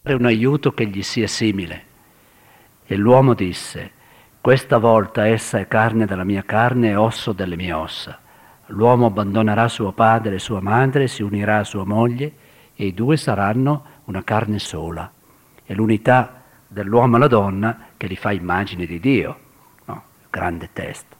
un aiuto che gli sia simile. E l'uomo disse: questa volta essa è carne della mia carne e osso delle mie ossa. L'uomo abbandonerà suo padre e sua madre, si unirà a sua moglie e i due saranno una carne sola. È l'unità dell'uomo e la donna che li fa immagine di Dio. No? Grande testo.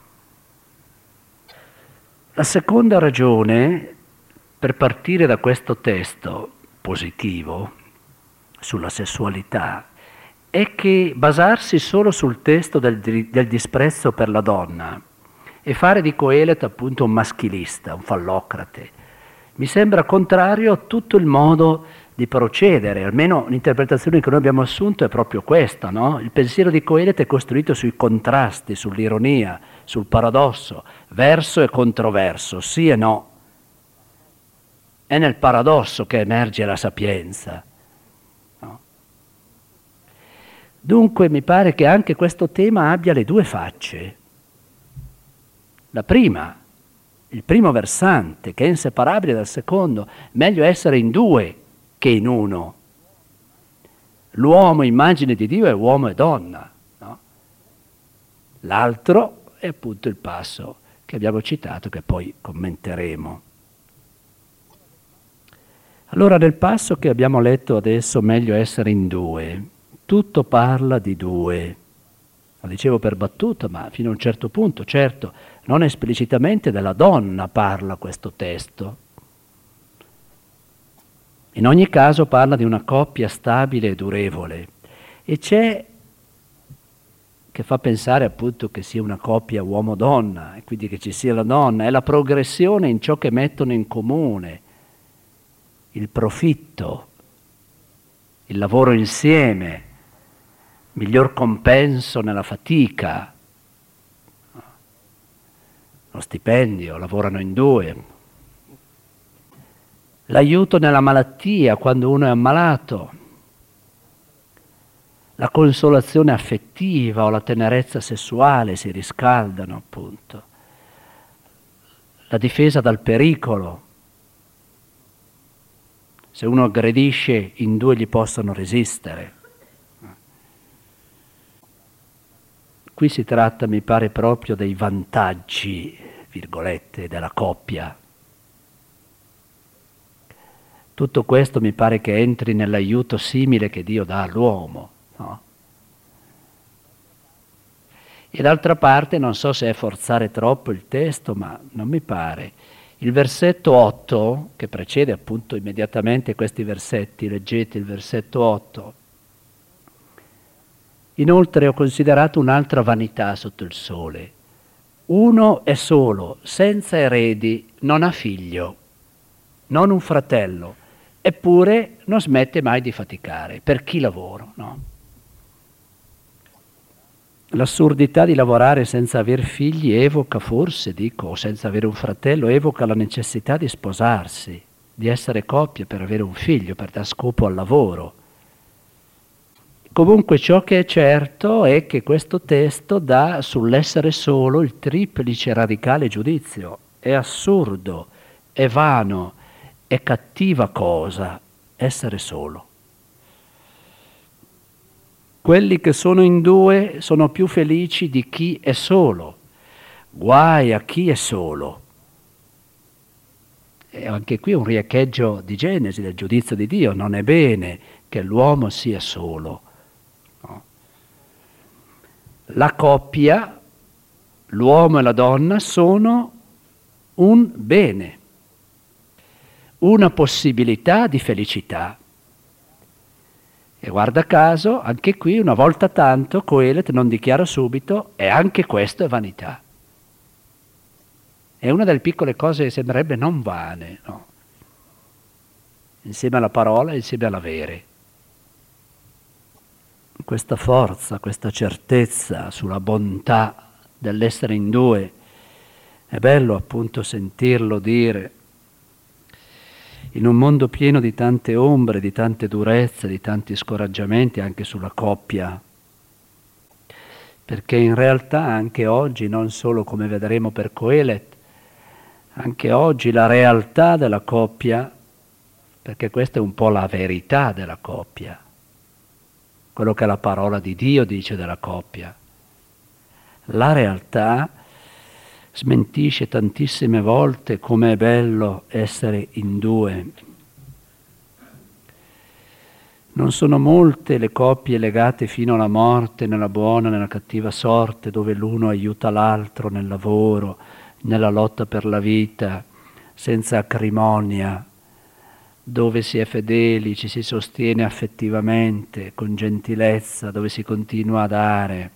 La seconda ragione per partire da questo testo positivo sulla sessualità è che basarsi solo sul testo del disprezzo per la donna e fare di Coelet appunto un maschilista, un fallocrate, mi sembra contrario a tutto il modo di procedere. Almeno l'interpretazione che noi abbiamo assunto è proprio questa, no? Il pensiero di Coelet è costruito sui contrasti, sull'ironia, sul paradosso, verso e controverso, sì e no. È nel paradosso che emerge la sapienza. No? Dunque mi pare che anche questo tema abbia le due facce. La prima, il primo versante, che è inseparabile dal secondo, meglio essere in due che in uno. L'uomo, immagine di Dio, è uomo e donna. No? L'altro è appunto il passo che abbiamo citato, che poi commenteremo. Allora, nel passo che abbiamo letto adesso, meglio essere in due, tutto parla di due. Lo dicevo per battuta, ma fino a un certo punto, certo, non esplicitamente della donna parla questo testo. In ogni caso parla di una coppia stabile e durevole. E c'è che fa pensare appunto che sia una coppia uomo-donna, e quindi che ci sia la donna, è la progressione in ciò che mettono in comune, il profitto, il lavoro insieme, miglior compenso nella fatica, lo stipendio, lavorano in due, l'aiuto nella malattia quando uno è ammalato, la consolazione affettiva o la tenerezza sessuale si riscaldano appunto, la difesa dal pericolo. Se uno aggredisce, in due gli possono resistere. Qui si tratta, mi pare, proprio dei vantaggi, virgolette, della coppia. Tutto questo mi pare che entri nell'aiuto simile che Dio dà all'uomo. No? E d'altra parte, non so se è forzare troppo il testo, ma non mi pare. Il versetto 8, che precede appunto immediatamente questi versetti, leggete il versetto 8. Inoltre ho considerato un'altra vanità sotto il sole. Uno è solo, senza eredi, non ha figlio, non un fratello, eppure non smette mai di faticare. Per chi lavoro, no? L'assurdità di lavorare senza aver figli evoca forse, dico, o senza avere un fratello, evoca la necessità di sposarsi, di essere coppia per avere un figlio, per dar scopo al lavoro. Comunque ciò che è certo è che questo testo dà sull'essere solo il triplice radicale giudizio. È assurdo, è vano, è cattiva cosa essere solo. Quelli che sono in due sono più felici di chi è solo. Guai a chi è solo. E anche qui un riecheggiò di Genesi, del giudizio di Dio. Non è bene che l'uomo sia solo. No. La coppia, l'uomo e la donna, sono un bene, una possibilità di felicità. E guarda caso, anche qui una volta tanto Coelet non dichiara subito, e anche questo è vanità. È una delle piccole cose che sembrerebbe non vane, no? Insieme alla parola, insieme all'avere. Questa forza, questa certezza sulla bontà dell'essere in due, è bello appunto sentirlo dire. In un mondo pieno di tante ombre, di tante durezze, di tanti scoraggiamenti anche sulla coppia, perché in realtà anche oggi, non solo come vedremo per Coelet, anche oggi la realtà della coppia, perché questa è un po' la verità della coppia, quello che la parola di Dio dice della coppia. La realtà smentisce tantissime volte come è bello essere in due. Non sono molte le coppie legate fino alla morte, nella buona e nella cattiva sorte, dove l'uno aiuta l'altro nel lavoro, nella lotta per la vita, senza acrimonia, dove si è fedeli, ci si sostiene affettivamente, con gentilezza, dove si continua a dare.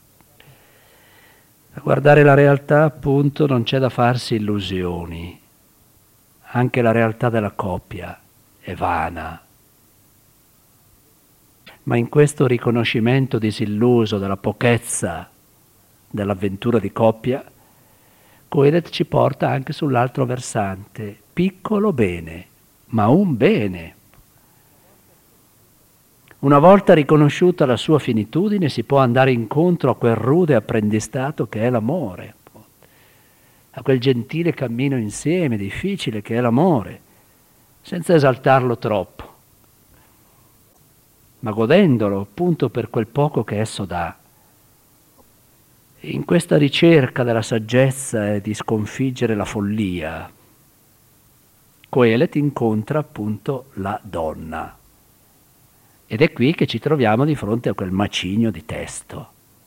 A guardare la realtà, appunto, non c'è da farsi illusioni. Anche la realtà della coppia è vana. Ma in questo riconoscimento disilluso della pochezza dell'avventura di coppia, Coelet ci porta anche sull'altro versante, piccolo bene, ma un bene. Una volta riconosciuta la sua finitudine si può andare incontro a quel rude apprendistato che è l'amore, a quel gentile cammino insieme, difficile che è l'amore, senza esaltarlo troppo, ma godendolo appunto per quel poco che esso dà. In questa ricerca della saggezza e di sconfiggere la follia, Coelet incontra appunto la donna. Ed è qui che ci troviamo di fronte a quel macigno di testo,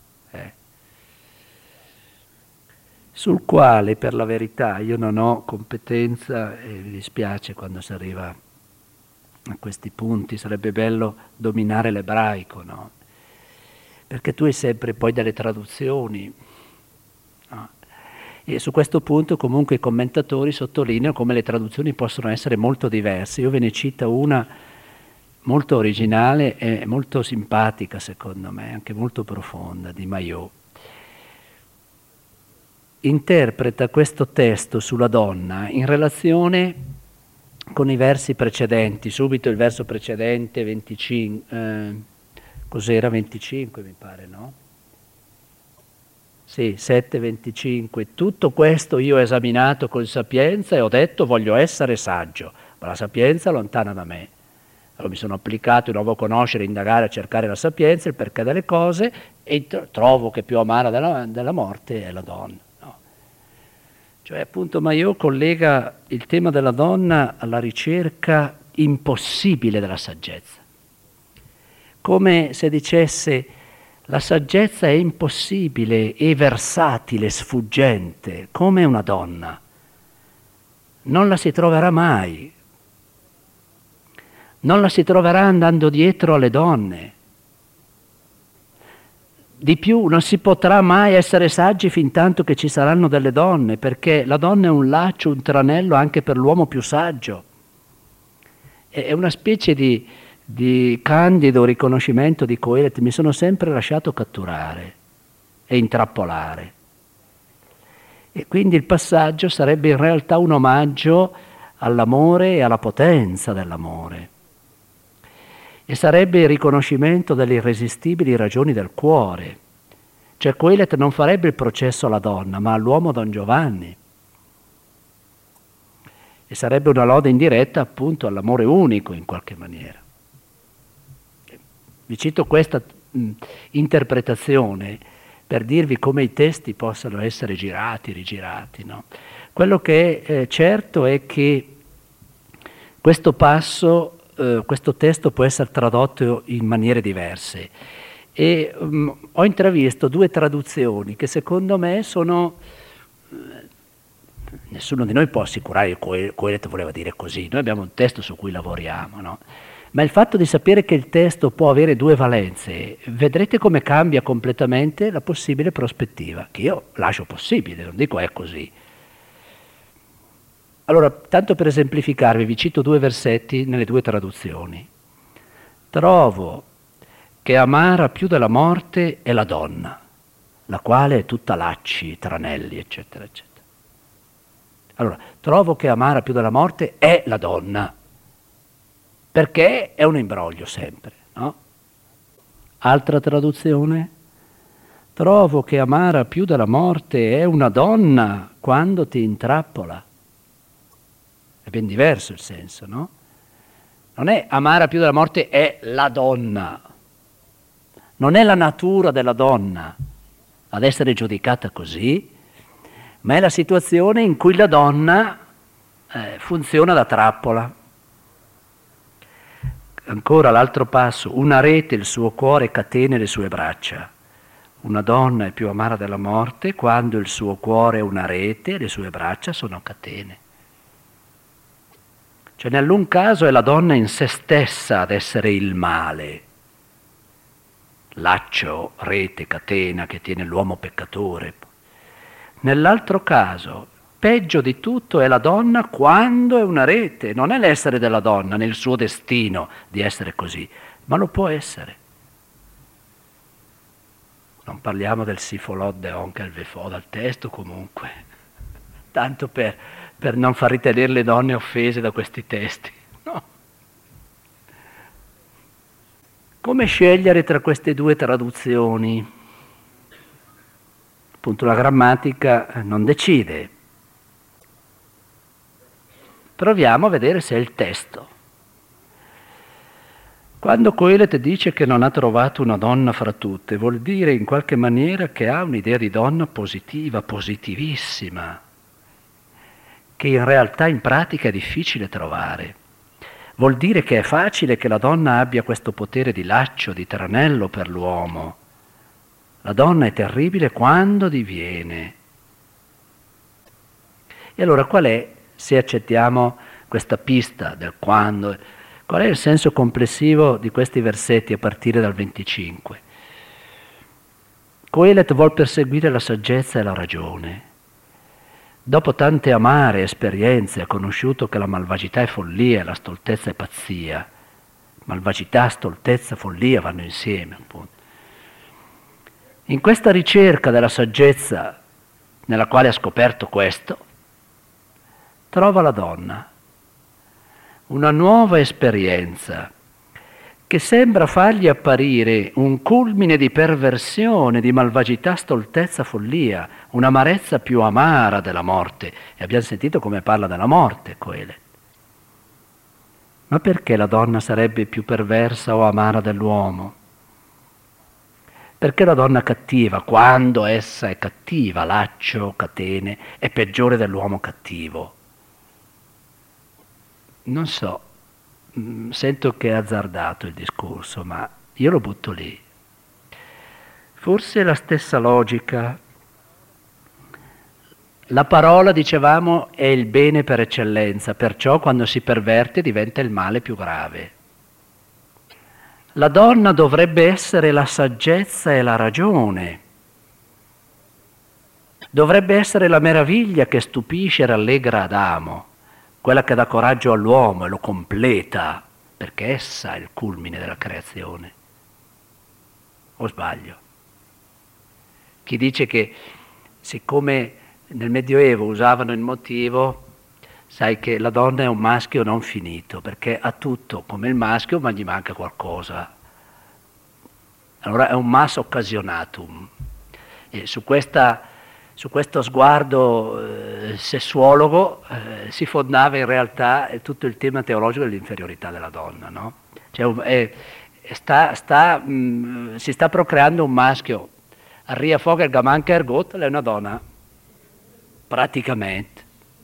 sul quale per la verità io non ho competenza e mi dispiace quando si arriva a questi punti, sarebbe bello dominare l'ebraico, no? Perché tu hai sempre poi delle traduzioni, no? E su questo punto comunque i commentatori sottolineano come le traduzioni possono essere molto diverse. Io ve ne cito una molto originale e molto simpatica secondo me, anche molto profonda, di Maillot. Interpreta questo testo sulla donna in relazione con i versi precedenti, subito il verso precedente, 25, cos'era 25 mi pare, no? Sì, 7:25. Tutto questo io ho esaminato con sapienza e ho detto voglio essere saggio, ma la sapienza è lontana da me. Allora mi sono applicato di nuovo a conoscere, indagare, a cercare la sapienza, il perché delle cose, e trovo che più amara della morte è la donna. No? Cioè appunto Maillot collega il tema della donna alla ricerca impossibile della saggezza. Come se dicesse la saggezza è impossibile e versatile, sfuggente, come una donna. Non la si troverà mai. Non la si troverà andando dietro alle donne. Di più, non si potrà mai essere saggi fin tanto che ci saranno delle donne, perché la donna è un laccio, un tranello anche per l'uomo più saggio. È una specie di candido riconoscimento di Coelet. Mi sono sempre lasciato catturare e intrappolare. E quindi il passaggio sarebbe in realtà un omaggio all'amore e alla potenza dell'amore. E sarebbe il riconoscimento delle irresistibili ragioni del cuore. Cioè Coelet non farebbe il processo alla donna, ma all'uomo Don Giovanni. E sarebbe una lode indiretta appunto all'amore unico in qualche maniera. Vi cito questa interpretazione per dirvi come i testi possano essere girati, rigirati. No? Quello che è certo è che questo passo, questo testo può essere tradotto in maniere diverse e ho intravisto due traduzioni che secondo me sono... Nessuno di noi può assicurare che Coelet voleva dire così, noi abbiamo un testo su cui lavoriamo, no? Ma il fatto di sapere che il testo può avere due valenze, vedrete come cambia completamente la possibile prospettiva, che io lascio possibile, non dico è così. Allora, tanto per esemplificarvi, vi cito due versetti nelle due traduzioni. Trovo che amara più della morte è la donna, la quale è tutta lacci, tranelli, eccetera, eccetera. Allora, trovo che amara più della morte è la donna, perché è un imbroglio sempre, no? Altra traduzione, trovo che amara più della morte è una donna quando ti intrappola. È ben diverso il senso, no? Non è amara più della morte è la donna, Non è la natura della donna ad essere giudicata così, ma è la situazione in cui la donna funziona da trappola. Ancora l'altro passo, una rete il suo cuore catene le sue braccia. Una donna è più amara della morte quando il suo cuore è una rete e le sue braccia sono catene. Cioè nell'un caso è la donna in se stessa ad essere il male, laccio, rete, catena che tiene l'uomo peccatore. Nell'altro caso, peggio di tutto è la donna quando è una rete, non è l'essere della donna nel suo destino di essere così, ma lo può essere. Non parliamo del sifolot de onkel vefo dal testo comunque, tanto per non far ritenere le donne offese da questi testi. No. Come scegliere tra queste due traduzioni? Appunto la grammatica non decide. Proviamo a vedere se è il testo. Quando Coelet dice che non ha trovato una donna fra tutte, vuol dire in qualche maniera che ha un'idea di donna positiva, positivissima, che in realtà in pratica è difficile trovare. Vuol dire che è facile che la donna abbia questo potere di laccio, di tranello per l'uomo. La donna è terribile quando diviene. E allora qual è, se accettiamo questa pista del quando, qual è il senso complessivo di questi versetti a partire dal 25? Coelet vuol perseguire la saggezza e la ragione. Dopo tante amare esperienze ha conosciuto che la malvagità è follia e la stoltezza è pazzia. Malvagità, stoltezza, follia vanno insieme, appunto. In questa ricerca della saggezza, nella quale ha scoperto questo, trova la donna, una nuova esperienza che sembra fargli apparire un culmine di perversione, di malvagità, stoltezza, follia, un'amarezza più amara della morte. E abbiamo sentito come parla della morte, Coelet. Ma perché la donna sarebbe più perversa o amara dell'uomo? Perché la donna cattiva, quando essa è cattiva, laccio, catene, è peggiore dell'uomo cattivo? Non so, sento che è azzardato il discorso, ma io lo butto lì. Forse è la stessa logica. La parola, dicevamo, è il bene per eccellenza, perciò quando si perverte diventa il male più grave. La donna dovrebbe essere la saggezza e la ragione. Dovrebbe essere la meraviglia che stupisce e rallegra Adamo, quella che dà coraggio all'uomo e lo completa, perché essa è il culmine della creazione. O sbaglio? Chi dice che siccome nel Medioevo usavano il motivo, sai che la donna è un maschio non finito, perché ha tutto come il maschio, ma gli manca qualcosa. Allora è un mas occasionatum. E su questo sguardo sessuologo si fondava in realtà tutto il tema teologico dell'inferiorità della donna, no? Cioè, si sta procreando un maschio. Arria Fogel Gamanca Ergot, lei è una donna, praticamente.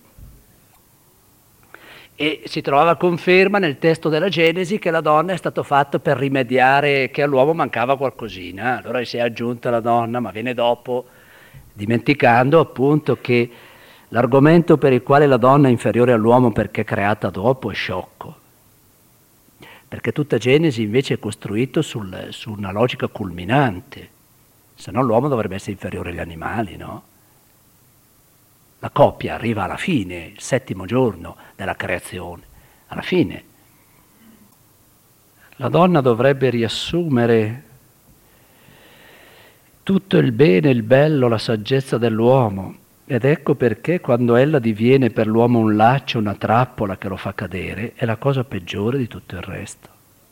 E si trovava conferma nel testo della Genesi che la donna è stato fatto per rimediare, che all'uomo mancava qualcosina. Allora si è aggiunta la donna, ma viene dopo, dimenticando appunto che l'argomento per il quale la donna è inferiore all'uomo perché è creata dopo è sciocco. Perché tutta Genesi invece è costruito su una logica culminante. Se no l'uomo dovrebbe essere inferiore agli animali, no? La coppia arriva alla fine, il 7° giorno della creazione, alla fine. La donna dovrebbe riassumere tutto il bene, il bello, la saggezza dell'uomo. Ed ecco perché quando ella diviene per l'uomo un laccio, una trappola che lo fa cadere, è la cosa peggiore di tutto il resto.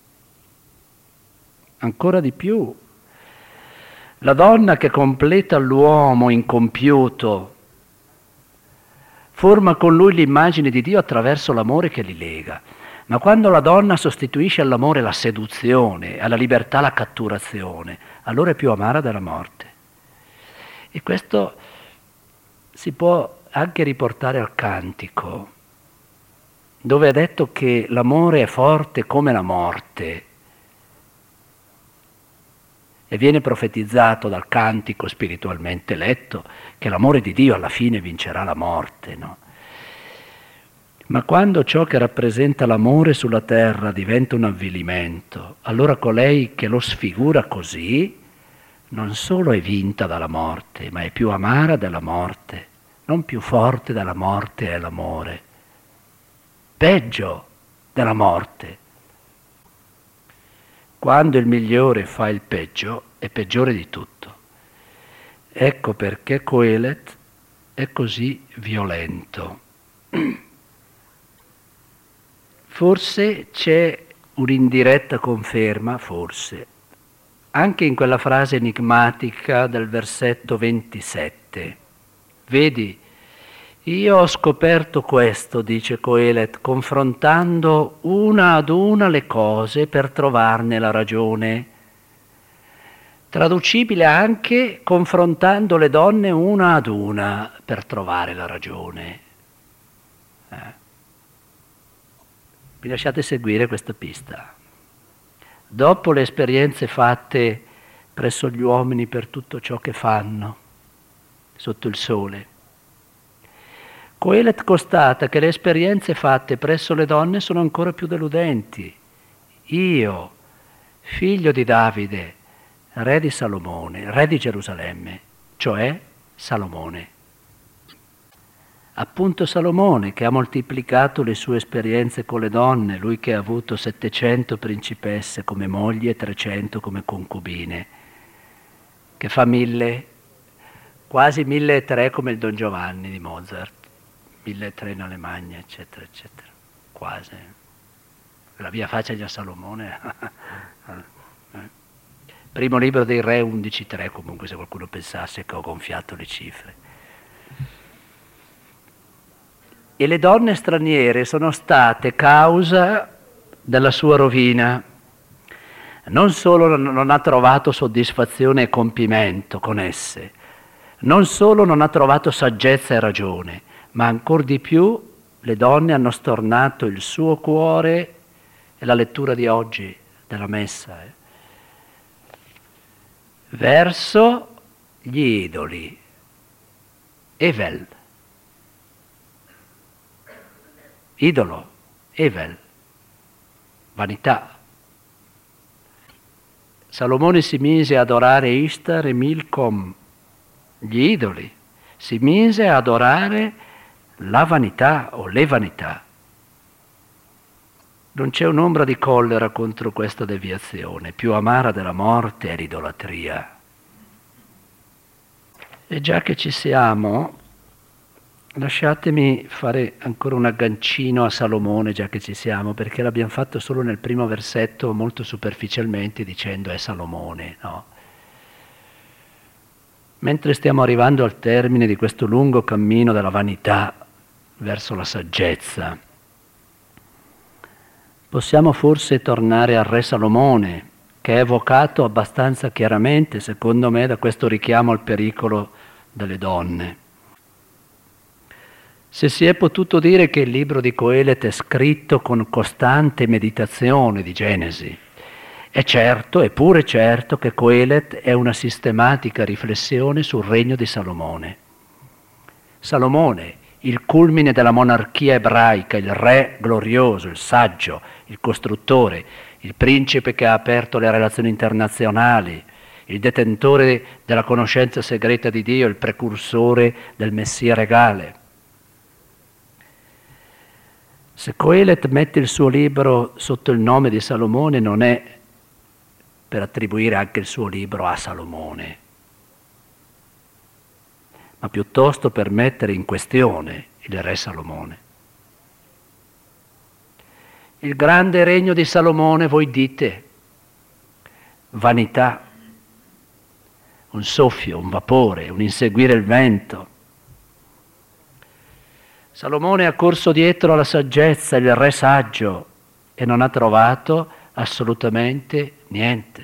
Ancora di più, la donna che completa l'uomo incompiuto forma con lui l'immagine di Dio attraverso l'amore che li lega. Ma quando la donna sostituisce all'amore la seduzione, alla libertà la catturazione, allora è più amara della morte. E questo si può anche riportare al Cantico, dove è detto che l'amore è forte come la morte. E viene profetizzato dal Cantico spiritualmente letto che l'amore di Dio alla fine vincerà la morte, no? Ma quando ciò che rappresenta l'amore sulla terra diventa un avvilimento, allora colei che lo sfigura così non solo è vinta dalla morte, ma è più amara della morte, non più forte della morte è l'amore, peggio della morte. Quando il migliore fa il peggio, è peggiore di tutto. Ecco perché Coelet è così violento. Forse c'è un'indiretta conferma, forse, anche in quella frase enigmatica del versetto 27. Vedi, io ho scoperto questo, dice Coelet, confrontando una ad una le cose per trovarne la ragione. Traducibile anche confrontando le donne una ad una per trovare la ragione. Mi lasciate seguire questa pista. Dopo le esperienze fatte presso gli uomini per tutto ciò che fanno sotto il sole, Coelet constata che le esperienze fatte presso le donne sono ancora più deludenti. Io, figlio di Davide, re di Salomone, re di Gerusalemme, cioè Salomone. Appunto Salomone che ha moltiplicato le sue esperienze con le donne, lui che ha avuto 700 principesse come mogli e 300 come concubine, che fa quasi 1300 come il Don Giovanni di Mozart, 1300 in Alemagna, eccetera, eccetera, quasi. La via faccia di Salomone. Primo libro dei re 11.3, comunque se qualcuno pensasse che ho gonfiato le cifre. E le donne straniere sono state causa della sua rovina. Non solo non ha trovato soddisfazione e compimento con esse, non solo non ha trovato saggezza e ragione, ma ancor di più le donne hanno stornato il suo cuore, e la lettura di oggi della messa, verso gli idoli. Evel. Idolo, Evel, vanità. Salomone si mise ad adorare Ishtar e Milcom, gli idoli, si mise ad adorare la vanità o le vanità. Non c'è un'ombra di collera contro questa deviazione, più amara della morte è l'idolatria. E già che ci siamo, lasciatemi fare ancora un aggancino a Salomone, già che ci siamo, perché l'abbiamo fatto solo nel primo versetto molto superficialmente dicendo è Salomone, no? Mentre stiamo arrivando al termine di questo lungo cammino della vanità verso la saggezza, possiamo forse tornare al re Salomone, che è evocato abbastanza chiaramente, secondo me, da questo richiamo al pericolo delle donne. Se si è potuto dire che il libro di Coelet è scritto con costante meditazione di Genesi, è certo, è pure certo che Coelet è una sistematica riflessione sul regno di Salomone. Salomone, il culmine della monarchia ebraica, il re glorioso, il saggio, il costruttore, il principe che ha aperto le relazioni internazionali, il detentore della conoscenza segreta di Dio, il precursore del Messia regale. Se Coelet mette il suo libro sotto il nome di Salomone non è per attribuire anche il suo libro a Salomone, ma piuttosto per mettere in questione il re Salomone. Il grande regno di Salomone, voi dite, vanità, un soffio, un vapore, un inseguire il vento. Salomone ha corso dietro alla saggezza, il re saggio, e non ha trovato assolutamente niente.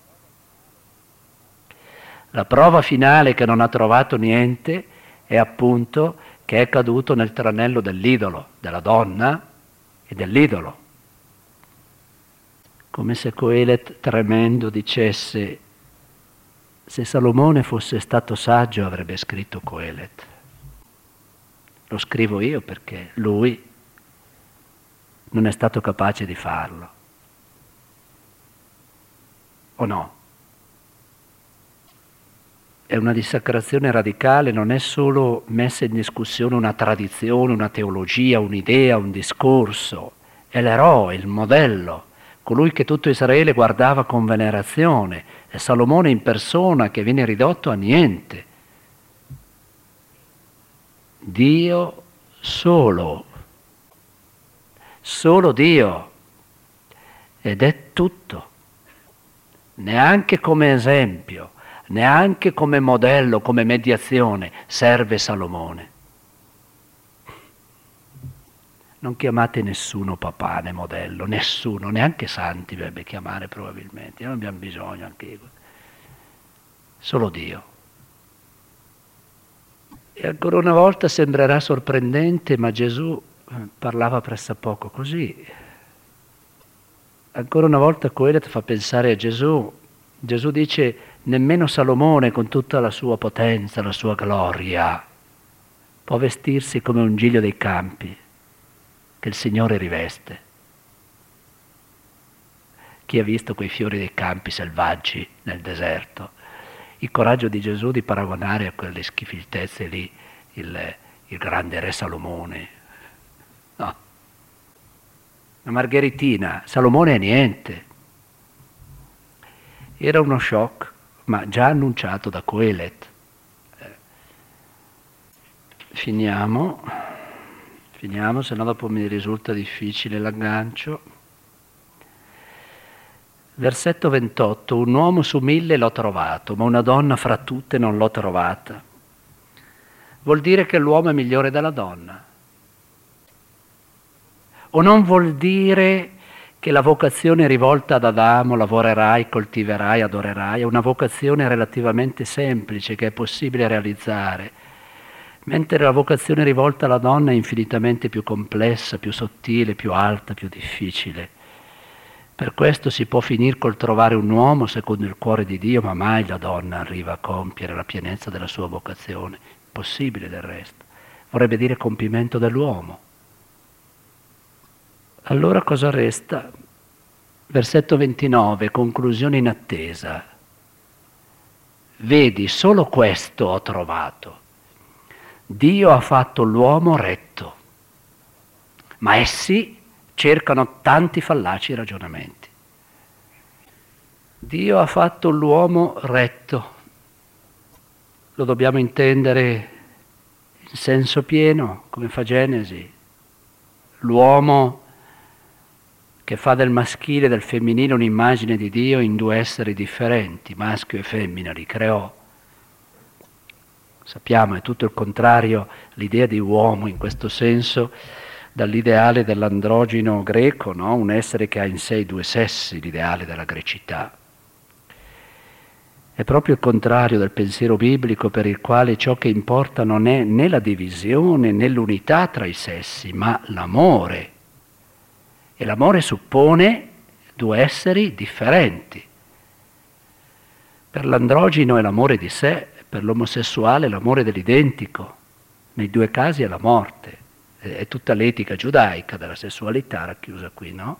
La prova finale che non ha trovato niente è appunto che è caduto nel tranello dell'idolo, della donna e dell'idolo. Come se Coelet tremendo dicesse: se Salomone fosse stato saggio avrebbe scritto Coelet. Lo scrivo io perché lui non è stato capace di farlo. O no? È una dissacrazione radicale, non è solo messa in discussione una tradizione, una teologia, un'idea, un discorso. È l'eroe, il modello, colui che tutto Israele guardava con venerazione. È Salomone in persona che viene ridotto a niente. Dio solo Dio, ed è tutto, neanche come esempio, neanche come modello, come mediazione serve Salomone. Non chiamate nessuno papà né modello, nessuno, neanche santi dovrebbe chiamare probabilmente, non abbiamo bisogno anche di questo. Solo Dio. E ancora una volta sembrerà sorprendente, ma Gesù parlava pressappoco così. Ancora una volta Coelet fa pensare a Gesù. Gesù dice: nemmeno Salomone con tutta la sua potenza, la sua gloria, può vestirsi come un giglio dei campi che il Signore riveste. Chi ha visto quei fiori dei campi selvaggi nel deserto? Il coraggio di Gesù di paragonare a quelle schifiltezze lì il grande re Salomone. No. La margheritina, Salomone è niente. Era uno shock, ma già annunciato da Coelet. Finiamo, se no dopo mi risulta difficile l'aggancio. Versetto 28, un uomo su 1000 l'ho trovato, ma una donna fra tutte non l'ho trovata. Vuol dire che l'uomo è migliore della donna? O non vuol dire che la vocazione rivolta ad Adamo, lavorerai, coltiverai, adorerai, è una vocazione relativamente semplice che è possibile realizzare, mentre la vocazione rivolta alla donna è infinitamente più complessa, più sottile, più alta, più difficile. Per questo si può finire col trovare un uomo secondo il cuore di Dio, ma mai la donna arriva a compiere la pienezza della sua vocazione. Impossibile del resto. Vorrebbe dire compimento dell'uomo. Allora cosa resta? Versetto 29, conclusione in attesa. Vedi, solo questo ho trovato. Dio ha fatto l'uomo retto, ma essi cercano tanti fallaci ragionamenti. Dio ha fatto l'uomo retto, lo dobbiamo intendere in senso pieno, come fa Genesi. L'uomo che fa del maschile e del femminile un'immagine di Dio in due esseri differenti, maschio e femmina, li creò. Sappiamo, è tutto il contrario l'idea di uomo in questo senso dall'ideale dell'androgino greco, no? Un essere che ha in sé i due sessi, l'ideale della grecità. È proprio il contrario del pensiero biblico, per il quale ciò che importa non è né la divisione né l'unità tra i sessi, ma l'amore. E l'amore suppone due esseri differenti. Per l'androgino è l'amore di sé, per l'omosessuale è l'amore dell'identico. Nei due casi è la morte. È tutta l'etica giudaica della sessualità racchiusa qui, no?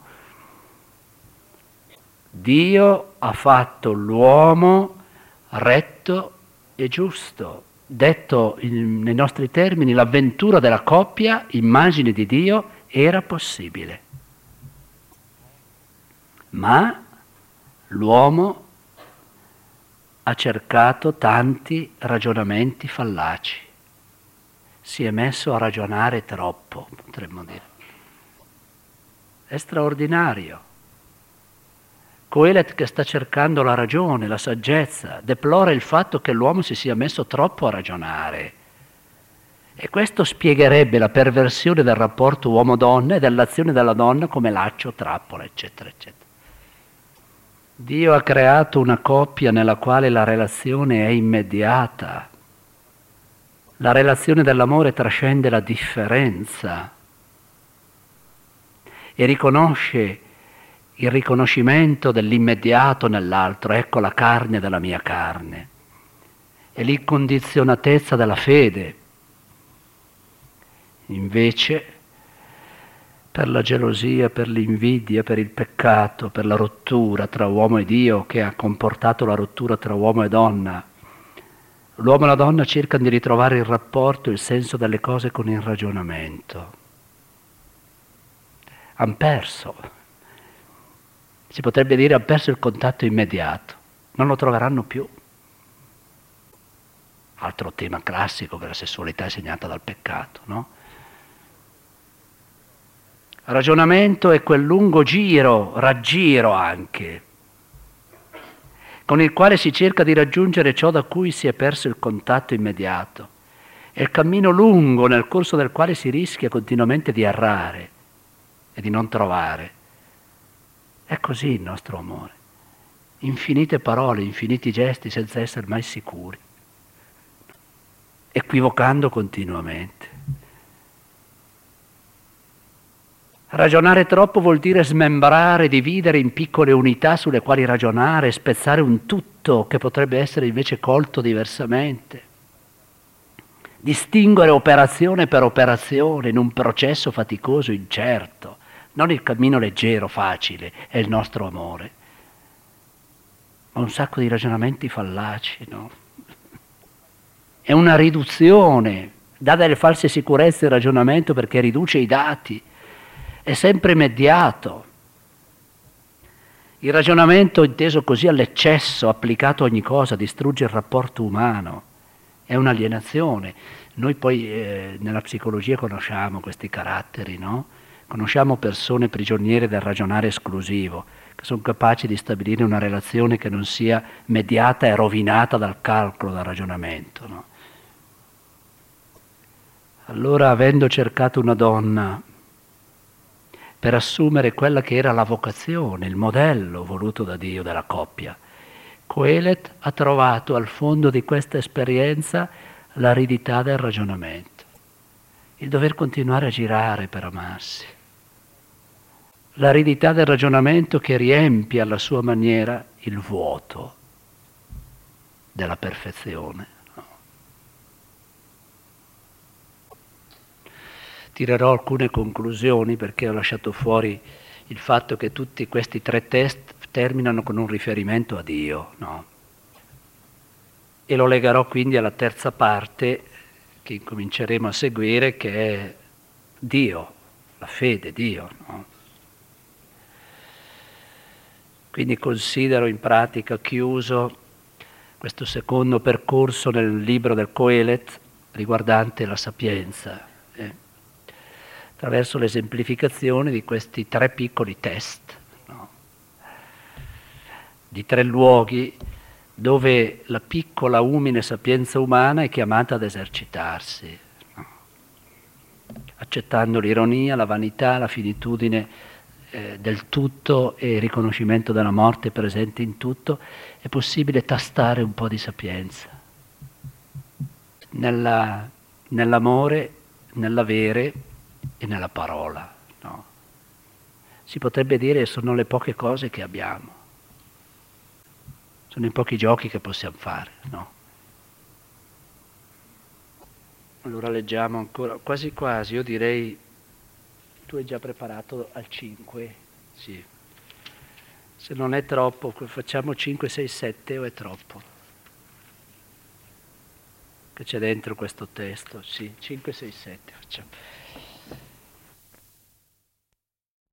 Dio ha fatto l'uomo retto e giusto. Detto nei nostri termini, l'avventura della coppia, immagine di Dio, era possibile. Ma l'uomo ha cercato tanti ragionamenti fallaci. Si è messo a ragionare troppo, potremmo dire. È straordinario. Coelet, che sta cercando la ragione, la saggezza, deplora il fatto che l'uomo si sia messo troppo a ragionare. E questo spiegherebbe la perversione del rapporto uomo-donna e dell'azione della donna come laccio, trappola, eccetera, eccetera. Dio ha creato una coppia nella quale la relazione è immediata. La relazione dell'amore trascende la differenza e riconosce il riconoscimento dell'immediato nell'altro. Ecco la carne della mia carne. E l'incondizionatezza della fede. Invece, per la gelosia, per l'invidia, per il peccato, per la rottura tra uomo e Dio che ha comportato la rottura tra uomo e donna, l'uomo e la donna cercano di ritrovare il rapporto, il senso delle cose con il ragionamento. Han perso. Si potrebbe dire hanno perso il contatto immediato. Non lo troveranno più. Altro tema classico che la sessualità è segnata dal peccato, no? Ragionamento è quel lungo giro, raggiro anche, con il quale si cerca di raggiungere ciò da cui si è perso il contatto immediato. È il cammino lungo nel corso del quale si rischia continuamente di errare e di non trovare. È così il nostro amore. Infinite parole, infiniti gesti senza essere mai sicuri, equivocando continuamente. Ragionare troppo vuol dire smembrare, dividere in piccole unità sulle quali ragionare, spezzare un tutto che potrebbe essere invece colto diversamente. Distinguere operazione per operazione in un processo faticoso, incerto. Non il cammino leggero, facile, è il nostro amore. Ma un sacco di ragionamenti fallaci, no? È una riduzione, dà delle false sicurezze il ragionamento perché riduce i dati. È sempre immediato. Il ragionamento inteso così all'eccesso, applicato a ogni cosa, distrugge il rapporto umano, è un'alienazione. Noi poi nella psicologia conosciamo questi caratteri, no? Conosciamo persone prigioniere del ragionare esclusivo, che sono capaci di stabilire una relazione che non sia mediata e rovinata dal calcolo, dal ragionamento, no? Allora, avendo cercato una donna per assumere quella che era la vocazione, il modello voluto da Dio della coppia, Coelet ha trovato al fondo di questa esperienza l'aridità del ragionamento, il dover continuare a girare per amarsi, l'aridità del ragionamento che riempie alla sua maniera il vuoto della perfezione. Tirerò alcune conclusioni perché ho lasciato fuori il fatto che tutti questi 3 test terminano con un riferimento a Dio, no? E lo legherò quindi alla terza parte che incominceremo a seguire, che è Dio, la fede, Dio, no? Quindi considero in pratica chiuso questo secondo percorso nel libro del Coelet riguardante la sapienza, attraverso l'esemplificazione di questi 3 piccoli test, no? Di 3 luoghi dove la piccola umile sapienza umana è chiamata ad esercitarsi, no? Accettando l'ironia, la vanità, la finitudine del tutto e il riconoscimento della morte presente in tutto, è possibile tastare un po' di sapienza nell'amore, nell'avere e nella parola, no? Si potrebbe dire che sono le poche cose che abbiamo, sono i pochi giochi che possiamo fare, no? Allora leggiamo ancora, quasi quasi, io direi, tu hai già preparato al 5, sì. Se non è troppo, facciamo 5, 6, 7 o è troppo? Che c'è dentro questo testo, sì, 5, 6, 7 facciamo.